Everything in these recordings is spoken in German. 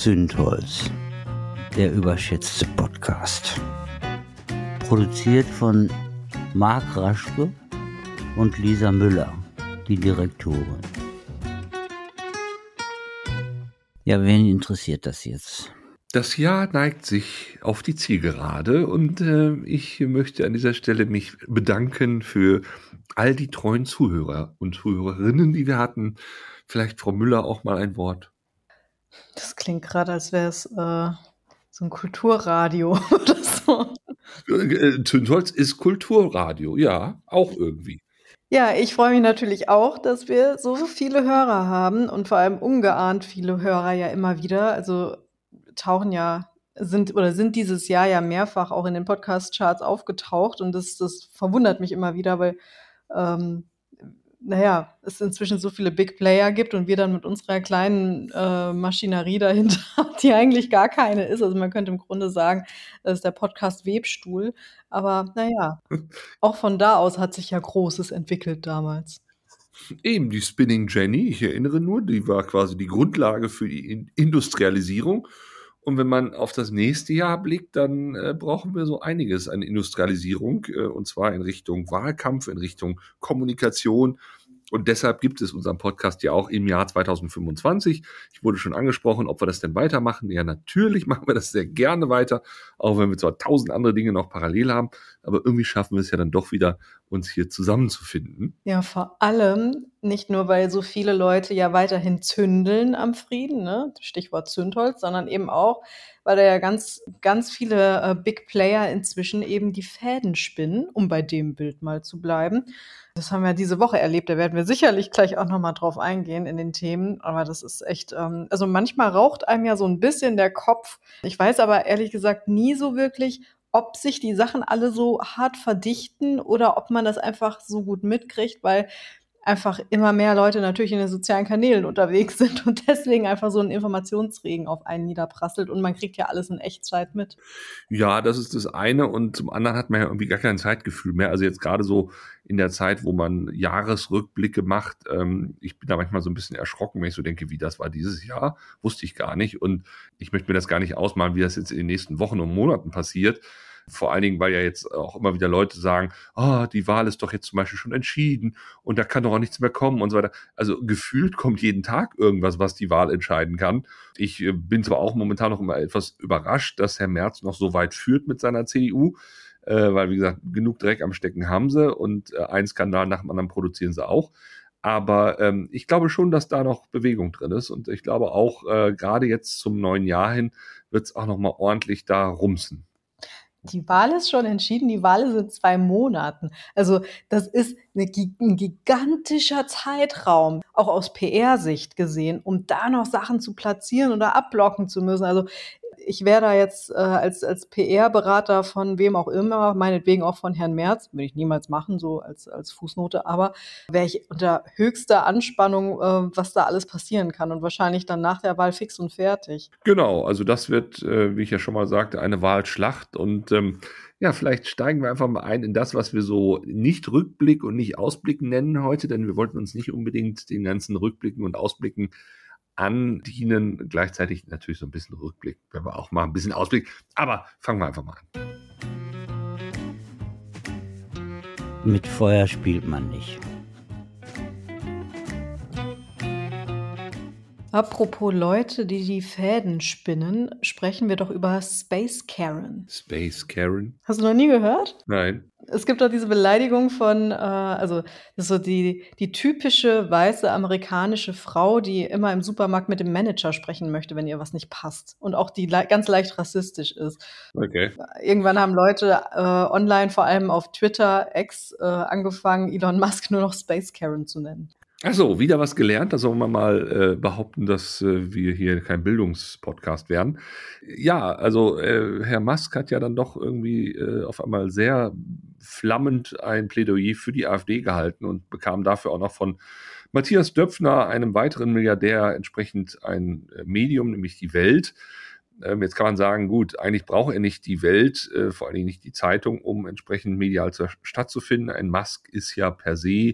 Zündholz, der überschätzte Podcast. Produziert von Marc Raschke und Lisa Müller, die Direktorin. Ja, wen interessiert das jetzt? Das Jahr neigt sich auf die Zielgerade und ich möchte an dieser Stelle mich bedanken für all die treuen Zuhörer und Zuhörerinnen, die wir hatten. Vielleicht Frau Müller auch mal ein Wort. Das klingt gerade, als wäre es so ein Kulturradio oder so. Zündholz ist Kulturradio, ja, auch irgendwie. Ja, ich freue mich natürlich auch, dass wir so viele Hörer haben und vor allem ungeahnt viele Hörer ja immer wieder. Also sind dieses Jahr ja mehrfach auch in den Podcast-Charts aufgetaucht und das verwundert mich immer wieder, weil es inzwischen so viele Big Player gibt und wir dann mit unserer kleinen Maschinerie dahinter, die eigentlich gar keine ist. Also man könnte im Grunde sagen, das ist der Podcast Webstuhl. Aber auch von da aus hat sich ja Großes entwickelt damals. Eben die Spinning Jenny, ich erinnere nur, die war quasi die Grundlage für die Industrialisierung. Und wenn man auf das nächste Jahr blickt, dann brauchen wir so einiges an Industrialisierung, und zwar in Richtung Wahlkampf, in Richtung Kommunikation. Und deshalb gibt es unseren Podcast ja auch im Jahr 2025. Ich wurde schon angesprochen, ob wir das denn weitermachen. Ja, natürlich machen wir das sehr gerne weiter, auch wenn wir zwar 1000 andere Dinge noch parallel haben, aber irgendwie schaffen wir es ja dann doch wieder, uns hier zusammenzufinden. Ja, vor allem nicht nur, weil so viele Leute ja weiterhin zündeln am Frieden, ne? Stichwort Zündholz, sondern eben auch, weil da ja ganz, ganz viele Big Player inzwischen eben die Fäden spinnen, um bei dem Bild mal zu bleiben. Das haben wir diese Woche erlebt, da werden wir sicherlich gleich auch nochmal drauf eingehen in den Themen, aber das ist echt, also manchmal raucht einem ja so ein bisschen der Kopf. Ich weiß aber ehrlich gesagt nie so wirklich, ob sich die Sachen alle so hart verdichten oder ob man das einfach so gut mitkriegt, weil einfach immer mehr Leute natürlich in den sozialen Kanälen unterwegs sind und deswegen einfach so ein Informationsregen auf einen niederprasselt und man kriegt ja alles in Echtzeit mit. Ja, das ist das eine und zum anderen hat man ja irgendwie gar kein Zeitgefühl mehr. Also jetzt gerade so in der Zeit, wo man Jahresrückblicke macht, ich bin da manchmal so ein bisschen erschrocken, wenn ich so denke, wie das war dieses Jahr, wusste ich gar nicht und ich möchte mir das gar nicht ausmalen, wie das jetzt in den nächsten Wochen und Monaten passiert. Vor allen Dingen, weil ja jetzt auch immer wieder Leute sagen, die Wahl ist doch jetzt zum Beispiel schon entschieden und da kann doch auch nichts mehr kommen und so weiter. Also gefühlt kommt jeden Tag irgendwas, was die Wahl entscheiden kann. Ich bin zwar auch momentan noch immer etwas überrascht, dass Herr Merz noch so weit führt mit seiner CDU, weil, wie gesagt, genug Dreck am Stecken haben sie und einen Skandal nach dem anderen produzieren sie auch. Aber ich glaube schon, dass da noch Bewegung drin ist und ich glaube auch, gerade jetzt zum neuen Jahr hin wird es auch noch mal ordentlich da rumsen. Die Wahl ist schon entschieden, die Wahl ist in 2 Monaten. Also das ist ein gigantischer Zeitraum, auch aus PR-Sicht gesehen, um da noch Sachen zu platzieren oder abblocken zu müssen. Also ich wäre da jetzt als PR-Berater von wem auch immer, meinetwegen auch von Herrn Merz, würde ich niemals machen, so als Fußnote, aber wäre ich unter höchster Anspannung, was da alles passieren kann und wahrscheinlich dann nach der Wahl fix und fertig. Genau, also das wird, wie ich ja schon mal sagte, eine Wahlschlacht und vielleicht steigen wir einfach mal ein in das, was wir so nicht Rückblick und nicht Ausblick nennen heute, denn wir wollten uns nicht unbedingt den ganzen Rückblicken und Ausblicken andienen, gleichzeitig natürlich so ein bisschen Rückblick, wenn wir auch mal ein bisschen Ausblick, aber fangen wir einfach mal an. Mit Feuer spielt man nicht. Apropos Leute, die Fäden spinnen, sprechen wir doch über Space Karen. Space Karen? Hast du noch nie gehört? Nein. Es gibt doch diese Beleidigung von, also das ist so die typische weiße amerikanische Frau, die immer im Supermarkt mit dem Manager sprechen möchte, wenn ihr was nicht passt. Und auch die ganz leicht rassistisch ist. Okay. Irgendwann haben Leute online, vor allem auf Twitter, X, angefangen, Elon Musk nur noch Space Karen zu nennen. Achso, wieder was gelernt. Da sollen wir mal behaupten, dass wir hier kein Bildungspodcast werden. Ja, also Herr Musk hat ja dann doch irgendwie auf einmal sehr flammend ein Plädoyer für die AfD gehalten und bekam dafür auch noch von Matthias Döpfner, einem weiteren Milliardär, entsprechend ein Medium, nämlich die Welt. Jetzt kann man sagen, gut, eigentlich braucht er nicht die Welt, vor allen Dingen nicht die Zeitung, um entsprechend medial stattzufinden. Ein Musk ist ja per se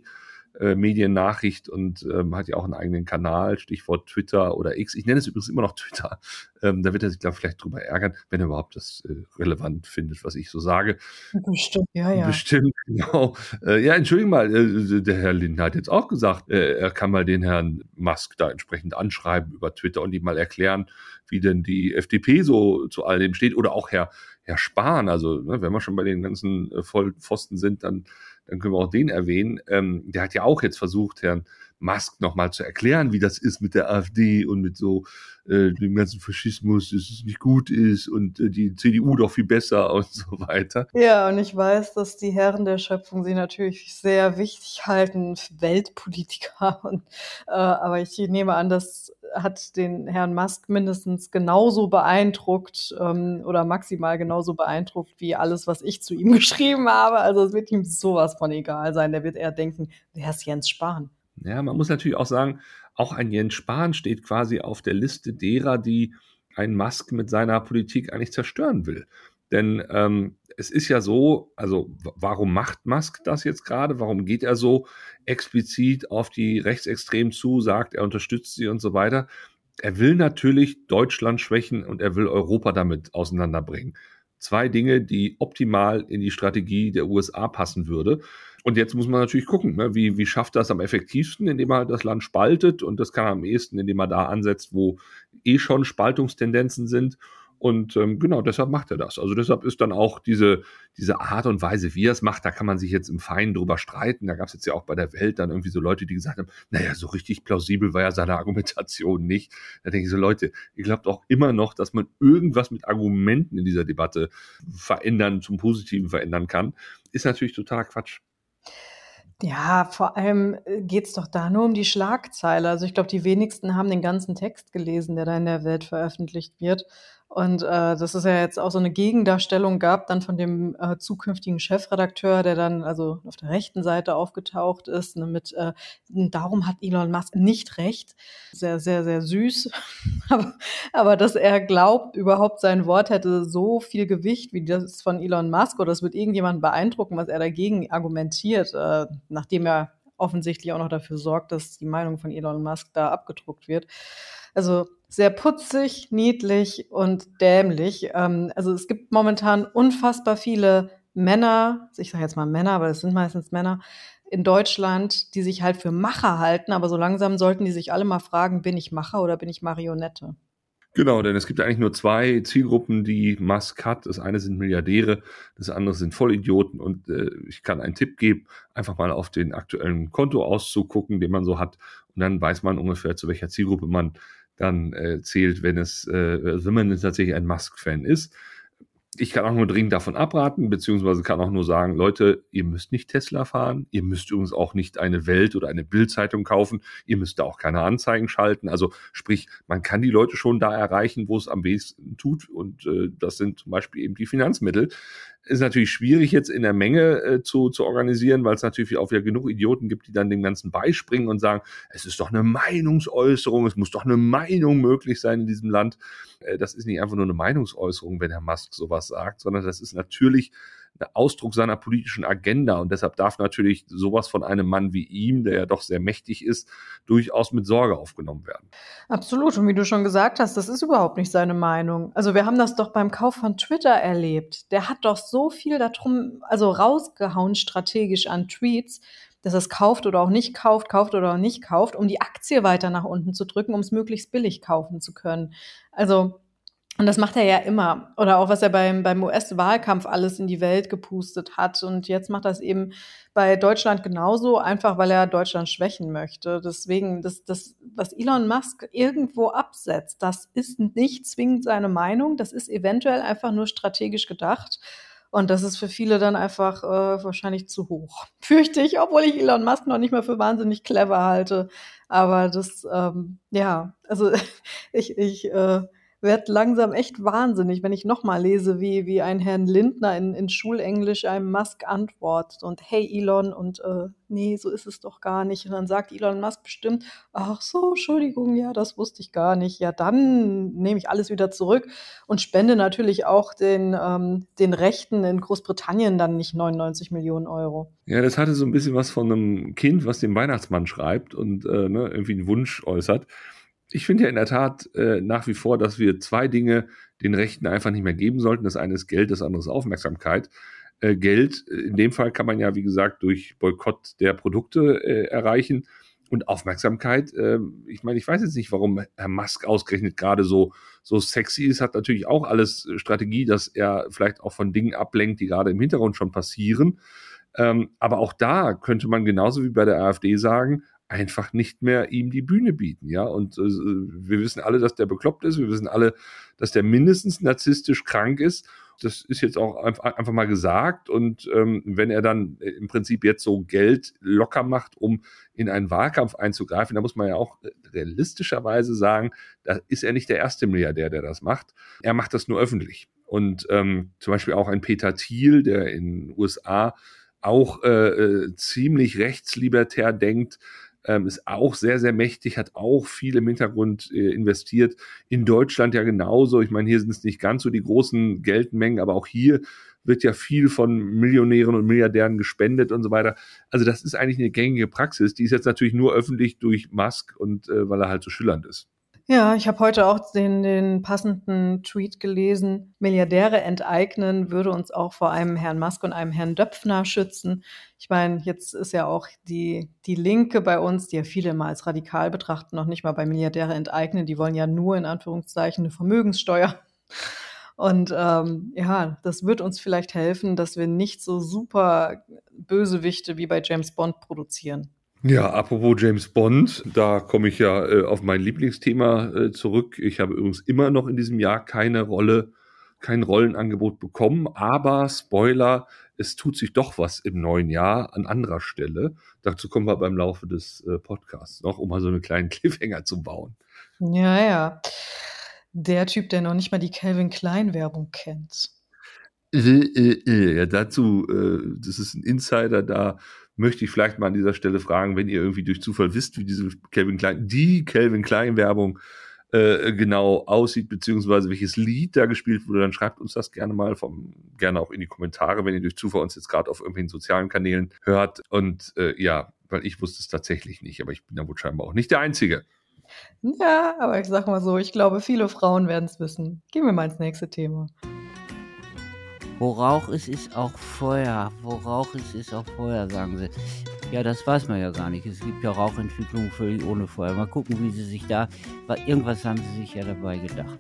Mediennachricht und hat ja auch einen eigenen Kanal, Stichwort Twitter oder X. Ich nenne es übrigens immer noch Twitter. Da wird er sich, glaube ich, vielleicht drüber ärgern, wenn er überhaupt das relevant findet, was ich so sage. Bestimmt, ja. Bestimmt, genau. Ja, entschuldigen mal, der Herr Lindner hat jetzt auch gesagt, er kann mal den Herrn Musk da entsprechend anschreiben über Twitter und ihm mal erklären, wie denn die FDP so zu all dem steht. Oder auch Herr Spahn, also ne, wenn wir schon bei den ganzen Vollpfosten sind, dann können wir auch den erwähnen. Der hat ja auch jetzt versucht, Herrn Musk nochmal zu erklären, wie das ist mit der AfD und mit so dem ganzen Faschismus, dass es nicht gut ist und die CDU doch viel besser und so weiter. Ja, und ich weiß, dass die Herren der Schöpfung sie natürlich sehr wichtig halten, Weltpolitiker. Aber ich nehme an, das hat den Herrn Musk mindestens genauso beeindruckt oder maximal genauso beeindruckt wie alles, was ich zu ihm geschrieben habe. Also es wird ihm sowas von egal sein. Der wird eher denken, wer ist Jens Spahn? Ja, man muss natürlich auch sagen, auch ein Jens Spahn steht quasi auf der Liste derer, die einen Musk mit seiner Politik eigentlich zerstören will. Denn es ist ja so, also warum macht Musk das jetzt gerade? Warum geht er so explizit auf die Rechtsextremen zu, sagt, er unterstützt sie und so weiter? Er will natürlich Deutschland schwächen und er will Europa damit auseinanderbringen. Zwei Dinge, die optimal in die Strategie der USA passen würde. Und jetzt muss man natürlich gucken, ne, wie schafft das am effektivsten, indem er halt das Land spaltet. Und das kann er am ehesten, indem er da ansetzt, wo schon Spaltungstendenzen sind. Und genau, deshalb macht er das. Also deshalb ist dann auch diese Art und Weise, wie er es macht, da kann man sich jetzt im Feinen drüber streiten. Da gab es jetzt ja auch bei der Welt dann irgendwie so Leute, die gesagt haben, naja, so richtig plausibel war ja seine Argumentation nicht. Da denke ich so, Leute, ihr glaubt auch immer noch, dass man irgendwas mit Argumenten in dieser Debatte zum Positiven verändern kann. Ist natürlich totaler Quatsch. Ja, vor allem geht's doch da nur um die Schlagzeile. Also ich glaube, die wenigsten haben den ganzen Text gelesen, der da in der Welt veröffentlicht wird. Und dass es ja jetzt auch so eine Gegendarstellung gab dann von dem zukünftigen Chefredakteur, der dann also auf der rechten Seite aufgetaucht ist, ne, mit darum hat Elon Musk nicht recht. Sehr, sehr, sehr süß. aber dass er glaubt, überhaupt sein Wort hätte so viel Gewicht wie das von Elon Musk oder es wird irgendjemanden beeindrucken, was er dagegen argumentiert, nachdem er offensichtlich auch noch dafür sorgt, dass die Meinung von Elon Musk da abgedruckt wird. Also sehr putzig, niedlich und dämlich. Also es gibt momentan unfassbar viele Männer, ich sage jetzt mal Männer, aber das sind meistens Männer, in Deutschland, die sich halt für Macher halten, aber so langsam sollten die sich alle mal fragen, bin ich Macher oder bin ich Marionette? Genau, denn es gibt eigentlich nur zwei Zielgruppen, die Musk hat. Das eine sind Milliardäre, das andere sind Vollidioten. Und ich kann einen Tipp geben, einfach mal auf den aktuellen Kontoauszug gucken, den man so hat. Und dann weiß man ungefähr, zu welcher Zielgruppe man dann zählt, wenn man tatsächlich ein Musk-Fan ist. Ich kann auch nur dringend davon abraten, beziehungsweise kann auch nur sagen, Leute, ihr müsst nicht Tesla fahren, ihr müsst übrigens auch nicht eine Welt oder eine Bild-Zeitung kaufen, ihr müsst da auch keine Anzeigen schalten. Also sprich, man kann die Leute schon da erreichen, wo es am wenigsten tut und das sind zum Beispiel eben die Finanzmittel. Ist natürlich schwierig jetzt in der Menge zu organisieren, weil es natürlich auch wieder genug Idioten gibt, die dann dem Ganzen beispringen und sagen, es ist doch eine Meinungsäußerung, es muss doch eine Meinung möglich sein in diesem Land. Das ist nicht einfach nur eine Meinungsäußerung, wenn Herr Musk sowas sagt, sondern das ist natürlich ein Ausdruck seiner politischen Agenda und deshalb darf natürlich sowas von einem Mann wie ihm, der ja doch sehr mächtig ist, durchaus mit Sorge aufgenommen werden. Absolut. Und wie du schon gesagt hast, das ist überhaupt nicht seine Meinung. Also wir haben das doch beim Kauf von Twitter erlebt. Der hat doch so viel darum, also rausgehauen strategisch an Tweets, dass es kauft oder auch nicht kauft oder auch nicht kauft, um die Aktie weiter nach unten zu drücken, um es möglichst billig kaufen zu können. Also und das macht er ja immer. Oder auch, was er beim US-Wahlkampf alles in die Welt gepustet hat. Und jetzt macht er es eben bei Deutschland genauso, einfach weil er Deutschland schwächen möchte. Deswegen, was Elon Musk irgendwo absetzt, das ist nicht zwingend seine Meinung. Das ist eventuell einfach nur strategisch gedacht. Und das ist für viele dann einfach wahrscheinlich zu hoch. Fürchte ich, obwohl ich Elon Musk noch nicht mal für wahnsinnig clever halte. Aber das, ja, also ich werde langsam echt wahnsinnig, wenn ich nochmal lese, wie ein Herrn Lindner in Schulenglisch einem Musk antwortet und hey Elon und nee, so ist es doch gar nicht. Und dann sagt Elon Musk bestimmt, ach so, Entschuldigung, ja, das wusste ich gar nicht. Ja, dann nehme ich alles wieder zurück und spende natürlich auch den Rechten in Großbritannien dann nicht 99 Millionen Euro. Ja, das hatte so ein bisschen was von einem Kind, was dem Weihnachtsmann schreibt und irgendwie einen Wunsch äußert. Ich finde ja in der Tat nach wie vor, dass wir zwei Dinge den Rechten einfach nicht mehr geben sollten. Das eine ist Geld, das andere ist Aufmerksamkeit. Geld, in dem Fall kann man ja, wie gesagt, durch Boykott der Produkte erreichen. Und Aufmerksamkeit, ich meine, ich weiß jetzt nicht, warum Herr Musk ausgerechnet gerade so sexy ist, hat natürlich auch alles Strategie, dass er vielleicht auch von Dingen ablenkt, die gerade im Hintergrund schon passieren. Aber auch da könnte man genauso wie bei der AfD sagen, einfach nicht mehr ihm die Bühne bieten, ja. Und wir wissen alle, dass der bekloppt ist. Wir wissen alle, dass der mindestens narzisstisch krank ist. Das ist jetzt auch einfach mal gesagt. Und wenn er dann im Prinzip jetzt so Geld locker macht, um in einen Wahlkampf einzugreifen, da muss man ja auch realistischerweise sagen, da ist er nicht der erste Milliardär, der das macht. Er macht das nur öffentlich. Und zum Beispiel auch ein Peter Thiel, der in den USA auch ziemlich rechtslibertär denkt, ist auch sehr, sehr mächtig, hat auch viel im Hintergrund investiert. In Deutschland ja genauso. Ich meine, hier sind es nicht ganz so die großen Geldmengen, aber auch hier wird ja viel von Millionären und Milliardären gespendet und so weiter. Also das ist eigentlich eine gängige Praxis. Die ist jetzt natürlich nur öffentlich durch Musk und weil er halt so schillernd ist. Ja, ich habe heute auch den passenden Tweet gelesen. Milliardäre enteignen würde uns auch vor einem Herrn Musk und einem Herrn Döpfner schützen. Ich meine, jetzt ist ja auch die Linke bei uns, die ja viele immer als radikal betrachten, noch nicht mal bei Milliardäre enteignen. Die wollen ja nur in Anführungszeichen eine Vermögenssteuer. Und ja, das wird uns vielleicht helfen, dass wir nicht so super Bösewichte wie bei James Bond produzieren. Ja, apropos James Bond, da komme ich ja auf mein Lieblingsthema zurück. Ich habe übrigens immer noch in diesem Jahr kein Rollenangebot bekommen, aber Spoiler, es tut sich doch was im neuen Jahr an anderer Stelle. Dazu kommen wir beim Laufe des Podcasts noch, um mal so einen kleinen Cliffhanger zu bauen. Ja, ja. Der Typ, der noch nicht mal die Calvin Klein Werbung kennt. Ja, dazu, das ist ein Insider, da möchte ich vielleicht mal an dieser Stelle fragen, wenn ihr irgendwie durch Zufall wisst, wie die Calvin Klein Werbung genau aussieht, beziehungsweise welches Lied da gespielt wurde, dann schreibt uns das gerne mal, gerne auch in die Kommentare, wenn ihr durch Zufall uns jetzt gerade auf irgendwelchen sozialen Kanälen hört. Und ja, weil ich wusste es tatsächlich nicht, aber ich bin da wohl scheinbar auch nicht der Einzige. Ja, aber ich sag mal so, ich glaube, viele Frauen werden es wissen. Gehen wir mal ins nächste Thema. Wo Rauch ist, ist auch Feuer. Wo Rauch ist auch Feuer, sagen sie. Ja, das weiß man ja gar nicht. Es gibt ja Rauchentwicklungen völlig ohne Feuer. Mal gucken, wie sie sich da, weil irgendwas haben sie sich ja dabei gedacht.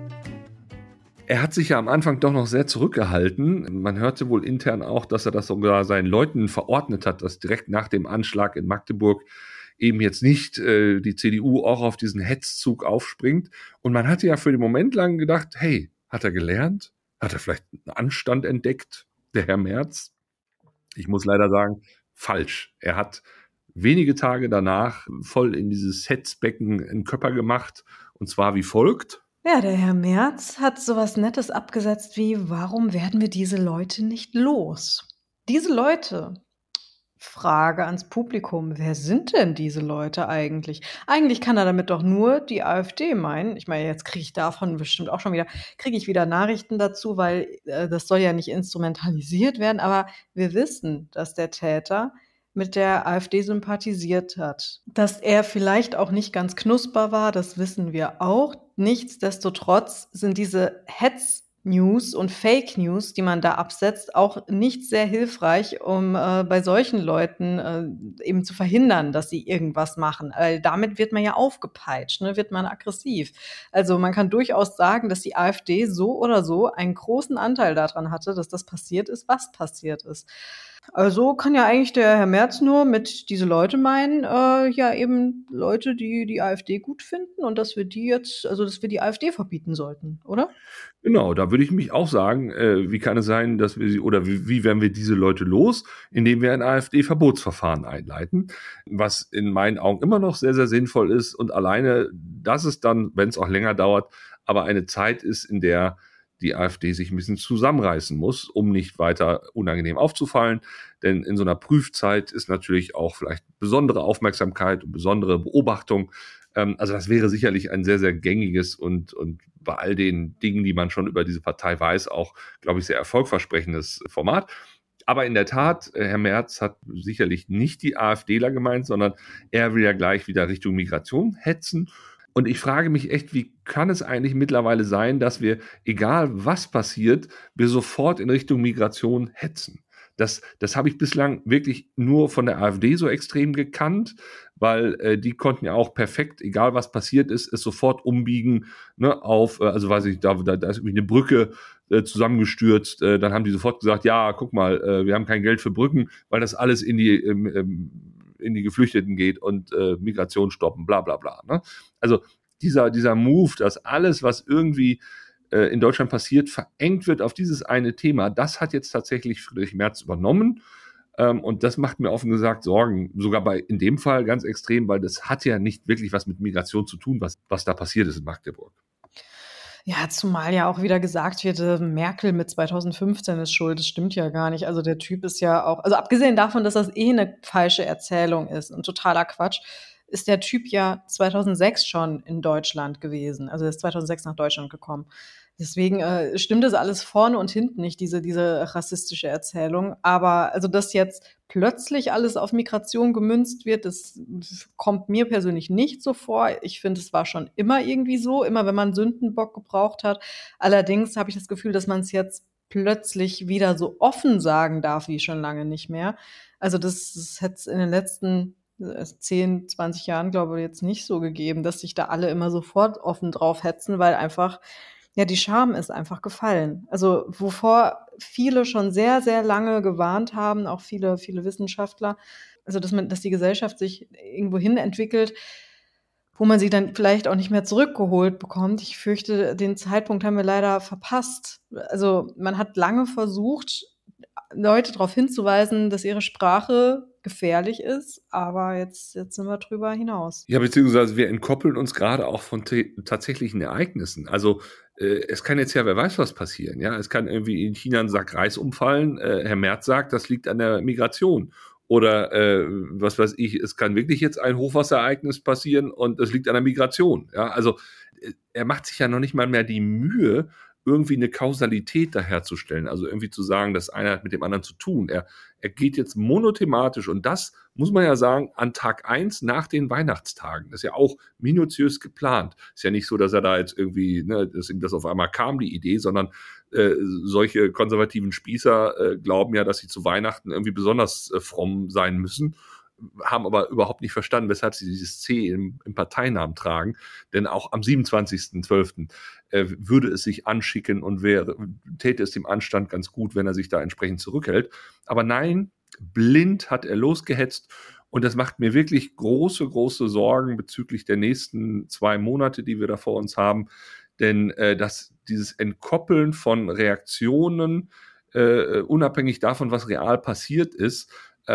Er hat sich ja am Anfang doch noch sehr zurückgehalten. Man hörte wohl intern auch, dass er das sogar seinen Leuten verordnet hat, dass direkt nach dem Anschlag in Magdeburg eben jetzt nicht die CDU auch auf diesen Hetzzug aufspringt. Und man hatte ja für den Moment lang gedacht, hey, hat er gelernt? Hat er vielleicht einen Anstand entdeckt, der Herr Merz? Ich muss leider sagen, falsch. Er hat wenige Tage danach voll in dieses Hetzbecken einen Körper gemacht, und zwar wie folgt. Ja, der Herr Merz hat sowas Nettes abgesetzt wie, warum werden wir diese Leute nicht los? Diese Leute, Frage ans Publikum, wer sind denn diese Leute eigentlich? Eigentlich kann er damit doch nur die AfD meinen. Ich meine, jetzt kriege ich davon bestimmt auch schon wieder Nachrichten dazu, weil das soll ja nicht instrumentalisiert werden, aber wir wissen, dass der Täter mit der AfD sympathisiert hat. Dass er vielleicht auch nicht ganz knusper war, das wissen wir auch. Nichtsdestotrotz sind diese Hetz-News und Fake News, die man da absetzt, auch nicht sehr hilfreich, um bei solchen Leuten eben zu verhindern, dass sie irgendwas machen. Weil damit wird man ja aufgepeitscht, ne? Wird man aggressiv. Also man kann durchaus sagen, dass die AfD so oder so einen großen Anteil daran hatte, dass das passiert ist, was passiert ist. Also kann ja eigentlich der Herr Merz nur mit diese Leute meinen, ja eben Leute, die die AfD gut finden und dass wir die AfD verbieten sollten, oder? Genau, da würde ich mich auch sagen, wie kann es sein, dass wir wie werden wir diese Leute los, indem wir ein AfD-Verbotsverfahren einleiten, was in meinen Augen immer noch sehr, sehr sinnvoll ist und alleine, dass es dann, wenn es auch länger dauert, aber eine Zeit ist, in der die AfD sich ein bisschen zusammenreißen muss, um nicht weiter unangenehm aufzufallen. Denn in so einer Prüfzeit ist natürlich auch vielleicht besondere Aufmerksamkeit und besondere Beobachtung. Also das wäre sicherlich ein sehr, sehr gängiges und bei all den Dingen, die man schon über diese Partei weiß, auch, glaube ich, sehr erfolgversprechendes Format. Aber in der Tat, Herr Merz hat sicherlich nicht die AfDler gemeint, sondern er will ja gleich wieder Richtung Migration hetzen. Und ich frage mich echt, wie kann es eigentlich mittlerweile sein, dass wir, egal was passiert, wir sofort in Richtung Migration hetzen? Das habe ich bislang wirklich nur von der AfD so extrem gekannt, weil die konnten ja auch perfekt, egal was passiert ist, es sofort umbiegen, ne, auf, also weiß ich, da ist irgendwie eine Brücke zusammengestürzt, dann haben die sofort gesagt, ja, guck mal, wir haben kein Geld für Brücken, weil das alles in die Geflüchteten geht und Migration stoppen, bla bla bla. Ne? Also dieser Move, dass alles, was irgendwie in Deutschland passiert, verengt wird auf dieses eine Thema, das hat jetzt tatsächlich Friedrich Merz übernommen. Und das macht mir offen gesagt Sorgen, sogar in dem Fall ganz extrem, weil das hat ja nicht wirklich was mit Migration zu tun, was da passiert ist in Magdeburg. Ja, zumal ja auch wieder gesagt wird, Merkel mit 2015 ist schuld. Das stimmt ja gar nicht. Also der Typ ist ja auch, also abgesehen davon, dass das eine falsche Erzählung ist und totaler Quatsch, ist der Typ ja 2006 schon in Deutschland gewesen. Also er ist 2006 nach Deutschland gekommen. Deswegen stimmt das alles vorne und hinten nicht, diese rassistische Erzählung. Aber also, dass jetzt plötzlich alles auf Migration gemünzt wird, das kommt mir persönlich nicht so vor. Ich finde, es war schon immer irgendwie so, immer wenn man einen Sündenbock gebraucht hat. Allerdings habe ich das Gefühl, dass man es jetzt plötzlich wieder so offen sagen darf wie schon lange nicht mehr. Also das hätte es in den letzten 10, 20 Jahren, glaube ich, jetzt nicht so gegeben, dass sich da alle immer sofort offen drauf hetzen, weil einfach ja, die Scham ist einfach gefallen. Also wovor viele schon sehr, sehr lange gewarnt haben, auch viele Wissenschaftler, also dass die Gesellschaft sich irgendwo hin entwickelt, wo man sie dann vielleicht auch nicht mehr zurückgeholt bekommt. Ich fürchte, den Zeitpunkt haben wir leider verpasst. Also man hat lange versucht, Leute darauf hinzuweisen, dass ihre Sprache gefährlich ist, aber jetzt sind wir drüber hinaus. Ja, beziehungsweise wir entkoppeln uns gerade auch von tatsächlichen Ereignissen. Also es kann jetzt ja, wer weiß was passieren. Ja, es kann irgendwie in China ein Sack Reis umfallen. Herr Merz sagt, das liegt an der Migration. Oder was weiß ich, es kann wirklich jetzt ein Hochwasserereignis passieren und es liegt an der Migration. Ja, also er macht sich ja noch nicht mal mehr die Mühe, irgendwie eine Kausalität daherzustellen, also irgendwie zu sagen, das eine hat mit dem anderen zu tun. Er geht jetzt monothematisch und das muss man ja sagen, an Tag 1 nach den Weihnachtstagen. Das ist ja auch minutiös geplant. Ist ja nicht so, dass er da jetzt irgendwie, ne, dass ihm das auf einmal kam, die Idee, sondern solche konservativen Spießer glauben ja, dass sie zu Weihnachten irgendwie besonders fromm sein müssen, haben aber überhaupt nicht verstanden, weshalb sie dieses C im Parteinamen tragen. Denn auch am 27.12. Würde es sich anschicken und täte es dem Anstand ganz gut, wenn er sich da entsprechend zurückhält. Aber nein, blind hat er losgehetzt. Und das macht mir wirklich große, große Sorgen bezüglich der nächsten 2 Monate, die wir da vor uns haben. Denn dieses Entkoppeln von Reaktionen, unabhängig davon, was real passiert ist,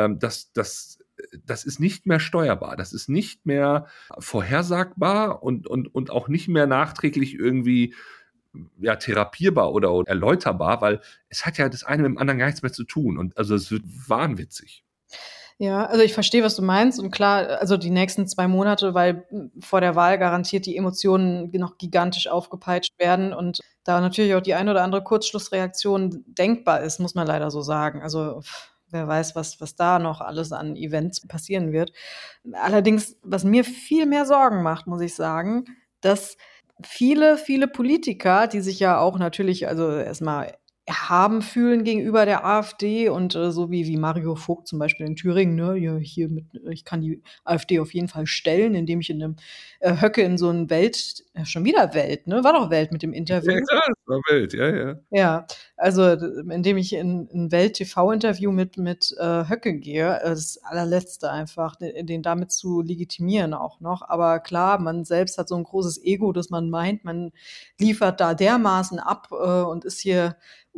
das ist nicht mehr steuerbar, das ist nicht mehr vorhersagbar und auch nicht mehr nachträglich irgendwie ja, therapierbar oder erläuterbar, weil es hat ja das eine mit dem anderen gar nichts mehr zu tun. Und also es wird wahnwitzig. Ja, also ich verstehe, was du meinst. Und klar, also die nächsten 2 Monate, weil vor der Wahl garantiert die Emotionen noch gigantisch aufgepeitscht werden und da natürlich auch die eine oder andere Kurzschlussreaktion denkbar ist, muss man leider so sagen. Also wer weiß, was da noch alles an Events passieren wird. Allerdings, was mir viel mehr Sorgen macht, muss ich sagen, dass viele Politiker, die sich ja auch natürlich, also erstmal erhaben fühlen gegenüber der AfD und so wie Mario Vogt zum Beispiel in Thüringen, ne, ich kann die AfD auf jeden Fall stellen, indem ich in einem Höcke in so einem schon wieder Welt, ne, war doch Welt mit dem Interview. Ja, klar, das war Welt, ja. Ja, also indem ich in ein Welt-TV-Interview mit Höcke gehe, das allerletzte einfach, den damit zu legitimieren auch noch. Aber klar, man selbst hat so ein großes Ego, dass man meint, man liefert da dermaßen ab und ist hier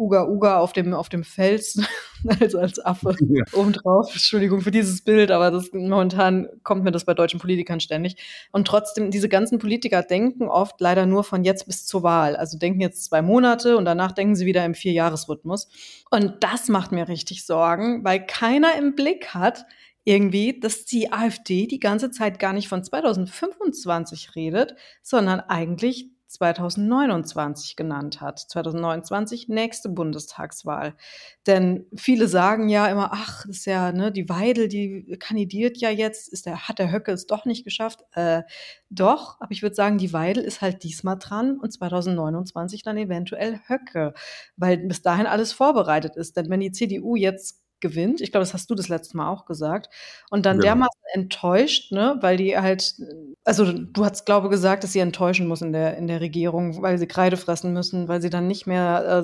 Uga Uga auf dem Fels, also als Affe Ja. obendrauf. Entschuldigung für dieses Bild, aber momentan kommt mir das bei deutschen Politikern ständig. Und trotzdem, diese ganzen Politiker denken oft leider nur von jetzt bis zur Wahl. Also denken jetzt 2 Monate und danach denken sie wieder im 4-Jahres-Rhythmus. Und das macht mir richtig Sorgen, weil keiner im Blick hat, irgendwie, dass die AfD die ganze Zeit gar nicht von 2025 redet, sondern eigentlich 2029 genannt hat. 2029 nächste Bundestagswahl. Denn viele sagen ja immer, ach, das ist ja, ne, die Weidel, die kandidiert ja jetzt, hat der Höcke es doch nicht geschafft. Doch, aber ich würde sagen, die Weidel ist halt diesmal dran und 2029 dann eventuell Höcke, weil bis dahin alles vorbereitet ist. Denn wenn die CDU jetzt gewinnt, ich glaube, das hast du das letzte Mal auch gesagt, und dann Genau. dermaßen enttäuscht, ne, weil die halt, also du hast, glaube ich, gesagt, dass sie enttäuschen muss in der Regierung, weil sie Kreide fressen müssen, weil sie dann nicht mehr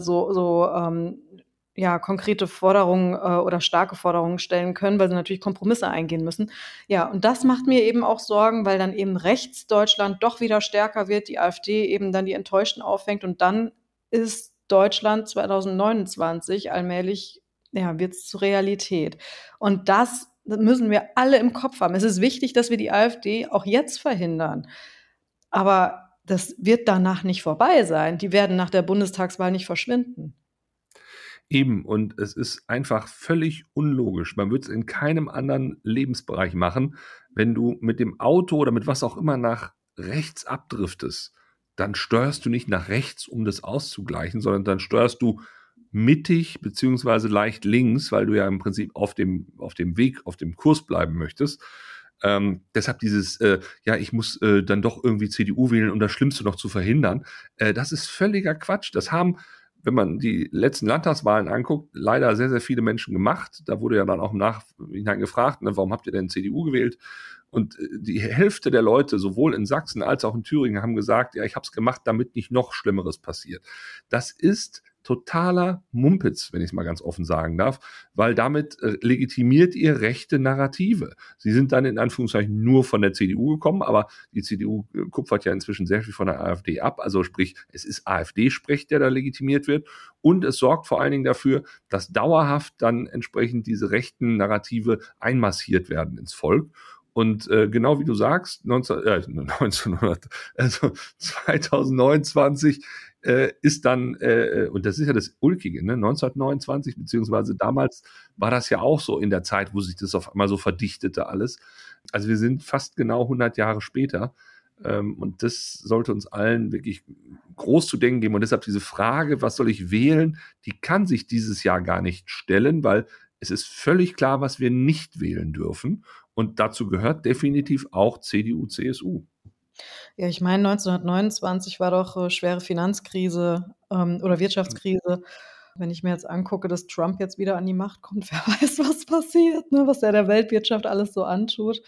konkrete Forderungen oder starke Forderungen stellen können, weil sie natürlich Kompromisse eingehen müssen. Ja, und das macht mir eben auch Sorgen, weil dann eben Rechtsdeutschland doch wieder stärker wird, die AfD eben dann die Enttäuschten auffängt und dann ist Deutschland 2029 allmählich, ja, wird es zur Realität. Und das müssen wir alle im Kopf haben. Es ist wichtig, dass wir die AfD auch jetzt verhindern. Aber das wird danach nicht vorbei sein. Die werden nach der Bundestagswahl nicht verschwinden. Eben, und es ist einfach völlig unlogisch. Man würde es in keinem anderen Lebensbereich machen. Wenn du mit dem Auto oder mit was auch immer nach rechts abdriftest, dann steuerst du nicht nach rechts, um das auszugleichen, sondern dann steuerst du mittig beziehungsweise leicht links, weil du ja im Prinzip auf dem Weg, auf dem Kurs bleiben möchtest. Deshalb dieses, ich muss dann doch irgendwie CDU wählen, um das Schlimmste noch zu verhindern. Das ist völliger Quatsch. Das haben, wenn man die letzten Landtagswahlen anguckt, leider sehr, sehr viele Menschen gemacht. Da wurde ja dann auch im Nachhinein gefragt, ne, warum habt ihr denn CDU gewählt? Und die Hälfte der Leute, sowohl in Sachsen als auch in Thüringen, haben gesagt, ja, ich habe es gemacht, damit nicht noch Schlimmeres passiert. Das ist totaler Mumpitz, wenn ich es mal ganz offen sagen darf, weil damit legitimiert ihr rechte Narrative. Sie sind dann in Anführungszeichen nur von der CDU gekommen, aber die CDU kupfert ja inzwischen sehr viel von der AfD ab, also sprich, es ist AfD-Sprech, der da legitimiert wird, und es sorgt vor allen Dingen dafür, dass dauerhaft dann entsprechend diese rechten Narrative einmassiert werden ins Volk. Und genau wie du sagst, 2029 ist dann, und das ist ja das Ulkige, ne? 1929, beziehungsweise damals war das ja auch so in der Zeit, wo sich das auf einmal so verdichtete alles. Also wir sind fast genau 100 Jahre später, und das sollte uns allen wirklich groß zu denken geben. Und deshalb diese Frage, was soll ich wählen, die kann sich dieses Jahr gar nicht stellen, weil es ist völlig klar, was wir nicht wählen dürfen. Und dazu gehört definitiv auch CDU, CSU. Ja, ich meine, 1929 war doch schwere Finanzkrise oder Wirtschaftskrise. Wenn ich mir jetzt angucke, dass Trump jetzt wieder an die Macht kommt, wer weiß, was passiert, ne? Was der Weltwirtschaft alles so antut.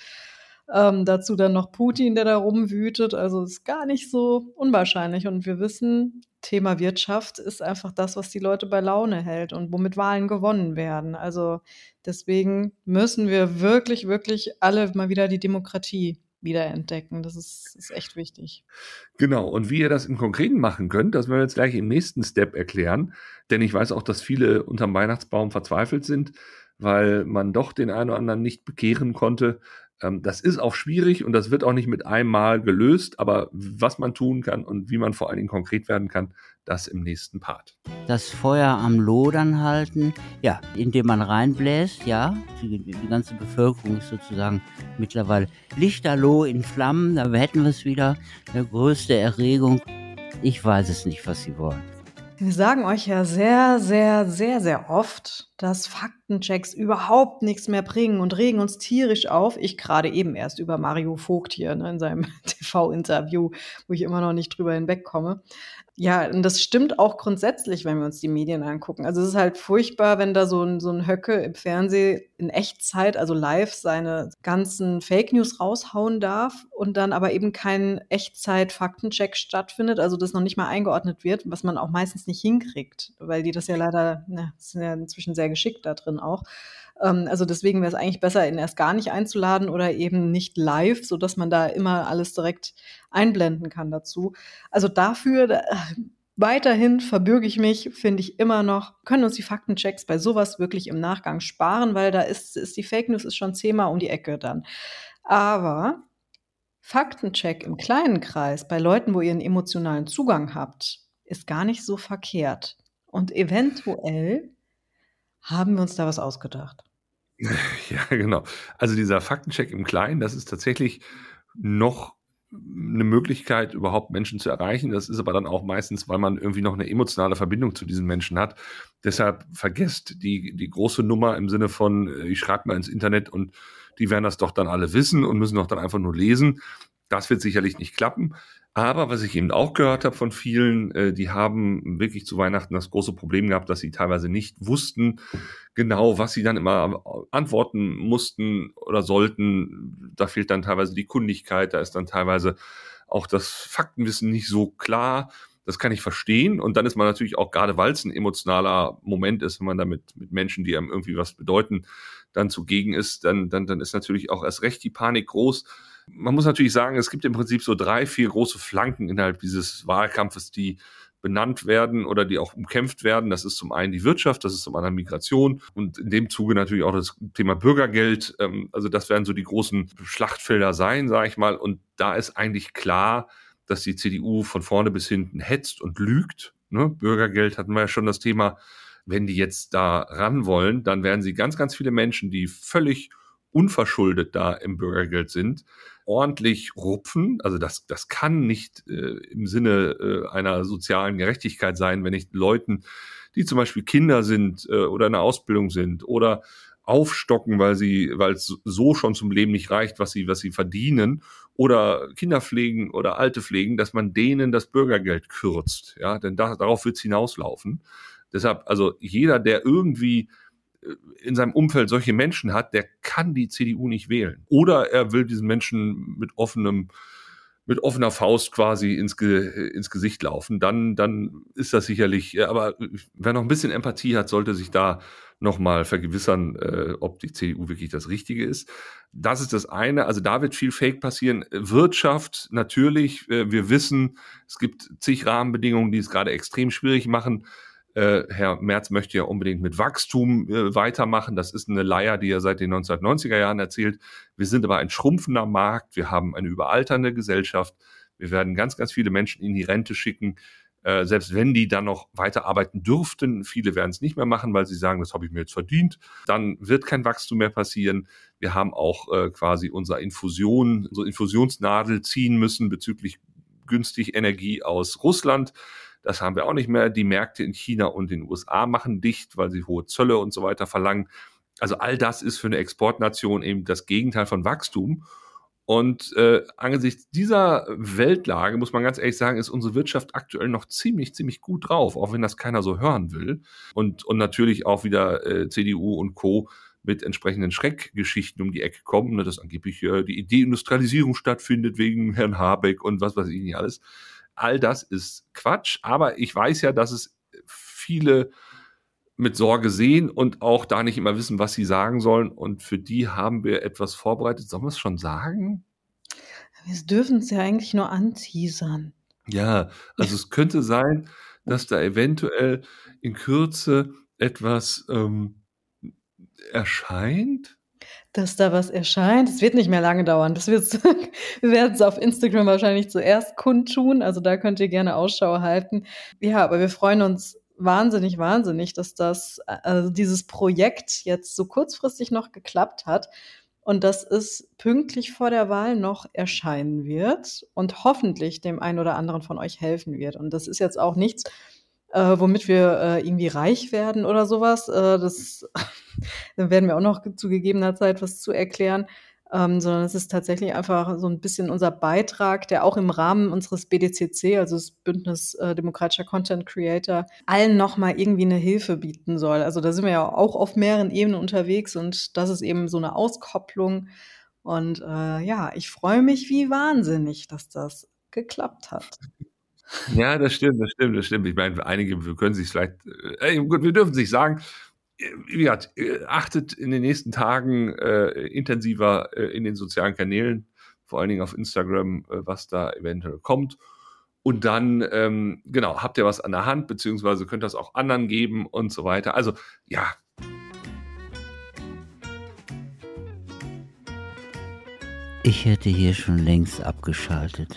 Dazu dann noch Putin, der da rumwütet. Also ist gar nicht so unwahrscheinlich. Und wir wissen, Thema Wirtschaft ist einfach das, was die Leute bei Laune hält und womit Wahlen gewonnen werden. Also deswegen müssen wir wirklich, wirklich alle mal wieder die Demokratie wiederentdecken. Das ist echt wichtig. Genau, und wie ihr das im Konkreten machen könnt, das werden wir jetzt gleich im nächsten Step erklären, denn ich weiß auch, dass viele unterm Weihnachtsbaum verzweifelt sind, weil man doch den einen oder anderen nicht bekehren konnte. Das ist auch schwierig und das wird auch nicht mit einem Mal gelöst, aber was man tun kann und wie man vor allen Dingen konkret werden kann, das im nächsten Part. Das Feuer am Lodern halten, ja, indem man reinbläst, ja. Die ganze Bevölkerung ist sozusagen mittlerweile lichterloh in Flammen, da hätten wir es wieder, eine größte Erregung. Ich weiß es nicht, was sie wollen. Wir sagen euch ja sehr, sehr, sehr, sehr oft, dass Faktenchecks überhaupt nichts mehr bringen und regen uns tierisch auf. Ich gerade eben erst über Mario Vogt hier, ne, in seinem TV-Interview, wo ich immer noch nicht drüber hinwegkomme. Ja, und das stimmt auch grundsätzlich, wenn wir uns die Medien angucken. Also es ist halt furchtbar, wenn da so ein Höcke im Fernsehen in Echtzeit, also live, seine ganzen Fake News raushauen darf und dann aber eben kein Echtzeit-Faktencheck stattfindet, also das noch nicht mal eingeordnet wird, was man auch meistens nicht hinkriegt, weil die das ja leider, sind ja inzwischen sehr geschickt da drin auch. Also deswegen wäre es eigentlich besser, ihn erst gar nicht einzuladen oder eben nicht live, sodass man da immer alles direkt einblenden kann dazu. Also dafür, Weiterhin verbürge ich mich, finde ich immer noch, können uns die Faktenchecks bei sowas wirklich im Nachgang sparen, weil da ist die Fake News ist schon 10-mal um die Ecke dann. Aber Faktencheck im kleinen Kreis bei Leuten, wo ihr einen emotionalen Zugang habt, ist gar nicht so verkehrt. Und eventuell haben wir uns da was ausgedacht. Ja, genau. Also dieser Faktencheck im Kleinen, das ist tatsächlich noch eine Möglichkeit, überhaupt Menschen zu erreichen. Das ist aber dann auch meistens, weil man irgendwie noch eine emotionale Verbindung zu diesen Menschen hat. Deshalb vergesst die große Nummer im Sinne von, ich schreibe mal ins Internet und die werden das doch dann alle wissen und müssen doch dann einfach nur lesen. Das wird sicherlich nicht klappen. Aber was ich eben auch gehört habe von vielen, die haben wirklich zu Weihnachten das große Problem gehabt, dass sie teilweise nicht wussten genau, was sie dann immer antworten mussten oder sollten. Da fehlt dann teilweise die Kundigkeit, da ist dann teilweise auch das Faktenwissen nicht so klar. Das kann ich verstehen. Und dann ist man natürlich auch, gerade weil es ein emotionaler Moment ist, wenn man da mit Menschen, die einem irgendwie was bedeuten, dann zugegen ist, dann ist natürlich auch erst recht die Panik groß. Man muss natürlich sagen, es gibt im Prinzip so 3, 4 große Flanken innerhalb dieses Wahlkampfes, die benannt werden oder die auch umkämpft werden. Das ist zum einen die Wirtschaft, das ist zum anderen Migration und in dem Zuge natürlich auch das Thema Bürgergeld. Also das werden so die großen Schlachtfelder sein, sage ich mal. Und da ist eigentlich klar, dass die CDU von vorne bis hinten hetzt und lügt. Ne? Bürgergeld hatten wir ja schon das Thema. Wenn die jetzt da ran wollen, dann werden sie ganz, ganz viele Menschen, die völlig unverschuldet da im Bürgergeld sind, ordentlich rupfen. Also das kann nicht im Sinne einer sozialen Gerechtigkeit sein, wenn ich Leuten, die zum Beispiel Kinder sind oder in der Ausbildung sind oder aufstocken, weil es so schon zum Leben nicht reicht, was sie verdienen, oder Kinder pflegen oder Alte pflegen, dass man denen das Bürgergeld kürzt. Ja, denn darauf wird es hinauslaufen. Deshalb, also jeder, der irgendwie in seinem Umfeld solche Menschen hat, der kann die CDU nicht wählen. Oder er will diesen Menschen mit offener Faust quasi ins Gesicht laufen. Dann ist das sicherlich, aber wer noch ein bisschen Empathie hat, sollte sich da nochmal vergewissern, ob die CDU wirklich das Richtige ist. Das ist das eine. Also da wird viel Fake passieren. Wirtschaft, natürlich. Wir wissen, es gibt zig Rahmenbedingungen, die es gerade extrem schwierig machen. Herr Merz möchte ja unbedingt mit Wachstum weitermachen. Das ist eine Leier, die er seit den 1990er Jahren erzählt. Wir sind aber ein schrumpfender Markt. Wir haben eine überalternde Gesellschaft. Wir werden ganz, ganz viele Menschen in die Rente schicken, selbst wenn die dann noch weiter arbeiten dürften. Viele werden es nicht mehr machen, weil sie sagen, das habe ich mir jetzt verdient. Dann wird kein Wachstum mehr passieren. Wir haben auch quasi unsere Infusionsnadel ziehen müssen bezüglich günstig Energie aus Russland. Das haben wir auch nicht mehr. Die Märkte in China und den USA machen dicht, weil sie hohe Zölle und so weiter verlangen. Also all das ist für eine Exportnation eben das Gegenteil von Wachstum. Und angesichts dieser Weltlage, muss man ganz ehrlich sagen, ist unsere Wirtschaft aktuell noch ziemlich, ziemlich gut drauf, auch wenn das keiner so hören will. Und natürlich auch wieder CDU und Co. mit entsprechenden Schreckgeschichten um die Ecke kommen, ne, dass angeblich die Deindustrialisierung stattfindet wegen Herrn Habeck und was weiß ich nicht alles. All das ist Quatsch, aber ich weiß ja, dass es viele mit Sorge sehen und auch da nicht immer wissen, was sie sagen sollen. Und für die haben wir etwas vorbereitet. Sollen wir es schon sagen? Wir dürfen es ja eigentlich nur anteasern. Ja, also es könnte sein, dass da eventuell in Kürze etwas erscheint. Dass da was erscheint. Es wird nicht mehr lange dauern. Wir werden es auf Instagram wahrscheinlich zuerst kundtun. Also da könnt ihr gerne Ausschau halten. Ja, aber wir freuen uns wahnsinnig, dass also dieses Projekt jetzt so kurzfristig noch geklappt hat und dass es pünktlich vor der Wahl noch erscheinen wird und hoffentlich dem einen oder anderen von euch helfen wird. Und das ist jetzt auch nichts, womit wir irgendwie reich werden oder sowas. Da werden wir auch noch zu gegebener Zeit was zu erklären. Sondern es ist tatsächlich einfach so ein bisschen unser Beitrag, der auch im Rahmen unseres BDCC, also das Bündnis Demokratischer Content Creator, allen nochmal irgendwie eine Hilfe bieten soll. Also da sind wir ja auch auf mehreren Ebenen unterwegs und das ist eben so eine Auskopplung. Und ja, ich freue mich wie wahnsinnig, dass das geklappt hat. Ja, das stimmt. Ich meine, einige können sich vielleicht, gut, wir dürfen sich sagen, wie gesagt, achtet in den nächsten Tagen intensiver in den sozialen Kanälen, vor allen Dingen auf Instagram, was da eventuell kommt. Und dann, genau, habt ihr was an der Hand, beziehungsweise könnt das auch anderen geben und so weiter. Also, ja. Ich hätte hier schon längst abgeschaltet.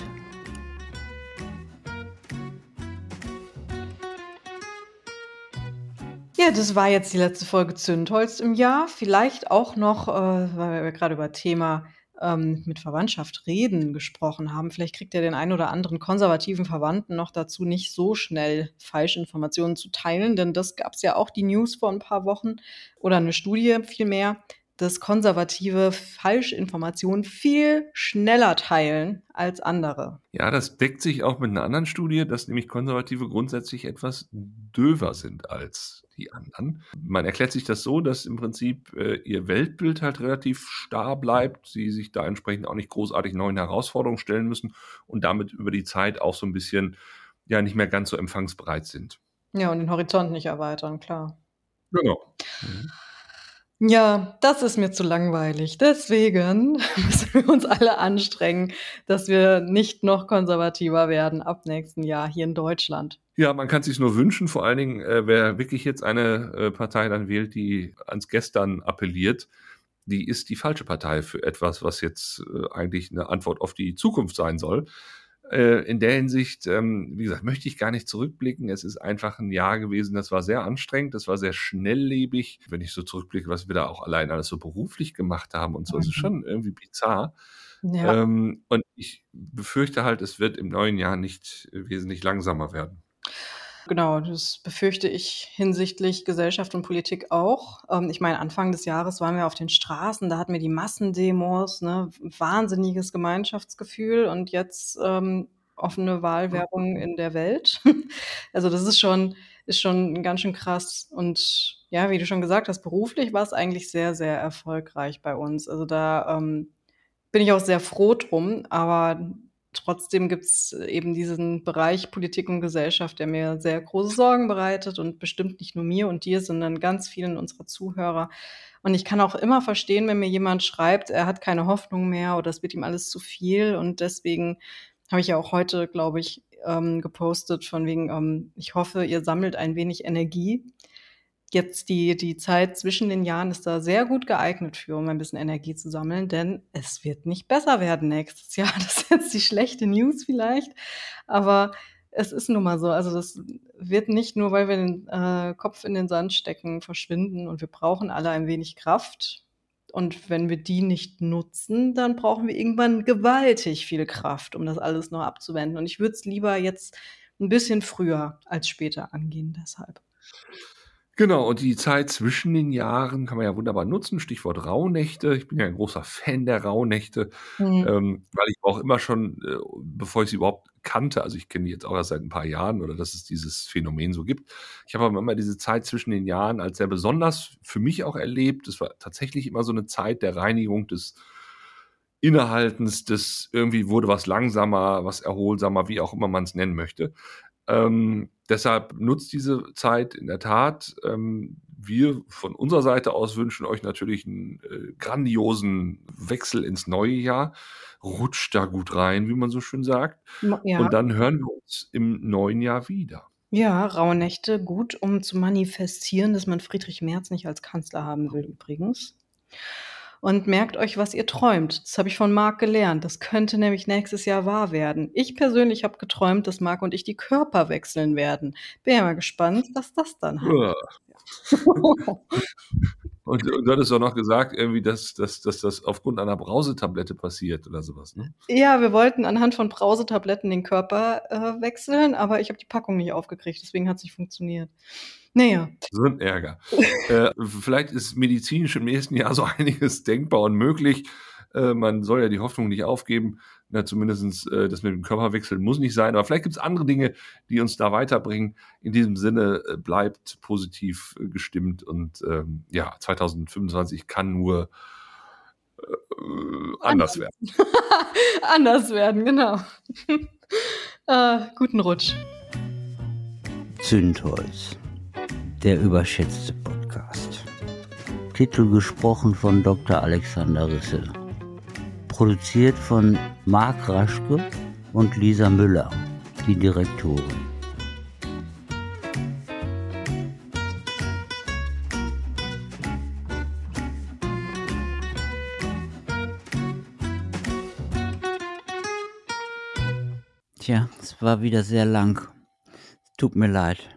Ja, das war jetzt die letzte Folge Zündholz im Jahr. Vielleicht auch noch, weil wir gerade über Thema mit Verwandtschaft reden gesprochen haben. Vielleicht kriegt ihr den einen oder anderen konservativen Verwandten noch dazu, nicht so schnell Falschinformationen zu teilen, denn das gab es ja auch, die News vor ein paar Wochen oder eine Studie vielmehr, dass konservative Falschinformationen viel schneller teilen als andere. Ja, das deckt sich auch mit einer anderen Studie, dass nämlich Konservative grundsätzlich etwas döver sind als die anderen. Man erklärt sich das so, dass im Prinzip ihr Weltbild halt relativ starr bleibt, sie sich da entsprechend auch nicht großartig neuen Herausforderungen stellen müssen und damit über die Zeit auch so ein bisschen ja nicht mehr ganz so empfangsbereit sind. Ja, und den Horizont nicht erweitern, klar. Genau. Ja, das ist mir zu langweilig. Deswegen müssen wir uns alle anstrengen, dass wir nicht noch konservativer werden ab nächsten Jahr hier in Deutschland. Ja, man kann es sich nur wünschen, vor allen Dingen, wer wirklich jetzt eine Partei dann wählt, die ans Gestern appelliert, die ist die falsche Partei für etwas, was jetzt eigentlich eine Antwort auf die Zukunft sein soll. In der Hinsicht, wie gesagt, möchte ich gar nicht zurückblicken. Es ist einfach ein Jahr gewesen, das war sehr anstrengend, das war sehr schnelllebig. Wenn ich so zurückblicke, was wir da auch allein alles so beruflich gemacht haben und so, es ist schon irgendwie bizarr. Ja. Und ich befürchte halt, es wird im neuen Jahr nicht wesentlich langsamer werden. Genau, das befürchte ich hinsichtlich Gesellschaft und Politik auch. Ich meine, Anfang des Jahres waren wir auf den Straßen, da hatten wir die Massendemos, ne, wahnsinniges Gemeinschaftsgefühl und jetzt offene Wahlwerbung in der Welt. Also das ist schon ganz schön krass. Und ja, wie du schon gesagt hast, beruflich war es eigentlich sehr, sehr erfolgreich bei uns. Also da bin ich auch sehr froh drum, aber trotzdem gibt's eben diesen Bereich Politik und Gesellschaft, der mir sehr große Sorgen bereitet und bestimmt nicht nur mir und dir, sondern ganz vielen unserer Zuhörer. Und ich kann auch immer verstehen, wenn mir jemand schreibt, er hat keine Hoffnung mehr oder es wird ihm alles zu viel. Und deswegen habe ich ja auch heute, glaube ich, gepostet von wegen, ich hoffe, ihr sammelt ein wenig Energie. Jetzt die Zeit zwischen den Jahren ist da sehr gut geeignet für, um ein bisschen Energie zu sammeln, denn es wird nicht besser werden nächstes Jahr. Das ist jetzt die schlechte News vielleicht, aber es ist nun mal so. Also das wird nicht nur, weil wir den Kopf in den Sand stecken, verschwinden und wir brauchen alle ein wenig Kraft. Und wenn wir die nicht nutzen, dann brauchen wir irgendwann gewaltig viel Kraft, um das alles noch abzuwenden. Und ich würde es lieber jetzt ein bisschen früher als später angehen, deshalb. Genau, und die Zeit zwischen den Jahren kann man ja wunderbar nutzen. Stichwort Rauhnächte. Ich bin ja ein großer Fan der Rauhnächte, weil ich auch immer schon, bevor ich sie überhaupt kannte, also ich kenne die jetzt auch erst seit ein paar Jahren oder dass es dieses Phänomen so gibt. Ich habe aber immer diese Zeit zwischen den Jahren als sehr besonders für mich auch erlebt. Es war tatsächlich immer so eine Zeit der Reinigung, des Innehaltens, des irgendwie wurde was langsamer, was erholsamer, wie auch immer man es nennen möchte. Deshalb nutzt diese Zeit in der Tat. Wir von unserer Seite aus wünschen euch natürlich einen grandiosen Wechsel ins neue Jahr. Rutscht da gut rein, wie man so schön sagt. Ja. Und dann hören wir uns im neuen Jahr wieder. Ja, Rauhnächte, gut, um zu manifestieren, dass man Friedrich Merz nicht als Kanzler haben will übrigens. Und merkt euch, was ihr träumt. Das habe ich von Marc gelernt. Das könnte nämlich nächstes Jahr wahr werden. Ich persönlich habe geträumt, dass Marc und ich die Körper wechseln werden. Bin ja mal gespannt, was das dann hat. Ja. Und du hattest auch noch gesagt, irgendwie, dass das aufgrund einer Brausetablette passiert oder sowas, ne? Ja, wir wollten anhand von Brausetabletten den Körper wechseln, aber ich habe die Packung nicht aufgekriegt, deswegen hat es nicht funktioniert. Naja. So ein Ärger. Vielleicht ist medizinisch im nächsten Jahr so einiges denkbar und möglich. Man soll ja die Hoffnung nicht aufgeben. Na, zumindest das mit dem Körperwechsel muss nicht sein. Aber vielleicht gibt es andere Dinge, die uns da weiterbringen. In diesem Sinne bleibt positiv gestimmt. Und ja, 2025 kann nur anders werden. Anders werden, genau. Guten Rutsch. Zündholz, der überschätzte Podcast. Titel gesprochen von Dr. Alexander Risse. Produziert von Marc Raschke und Lisa Müller. die Direktorin. Tja, es war wieder sehr lang. Tut mir leid.